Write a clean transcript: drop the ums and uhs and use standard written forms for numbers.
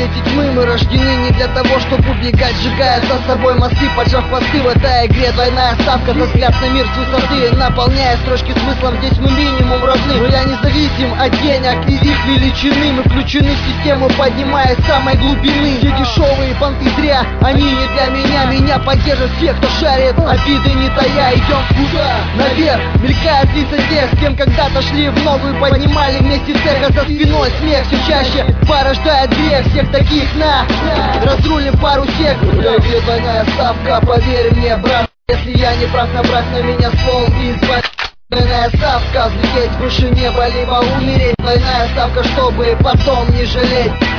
свете тьмы мы рождены не для того, чтобы убегать, сжигая за собой мосты, поджав хвосты в этой игре. Двойная ставка за взгляд на мир с высоты, наполняя строчки смыслом, здесь мы минимум равны. Но я не зависим от денег и их величины, мы включены в систему, поднимаясь с самой глубины. Все дешевые понты зря, они не для меня. Меня поддержат все, кто шарит, обиды не тая. Идем куда? Наверх, мелькают лица тех, с кем когда-то шли в новую, поднимали вместе цеха. За спиной смех все чаще порождает грех. Всех таких на разрулим пару сек. Где двойная ставка, поверь мне, брат. Если я не прав, направь на меня ствол и избавь. Двойная ставка, взлететь выше неба, либо умереть. Двойная ставка, чтобы потом не жалеть.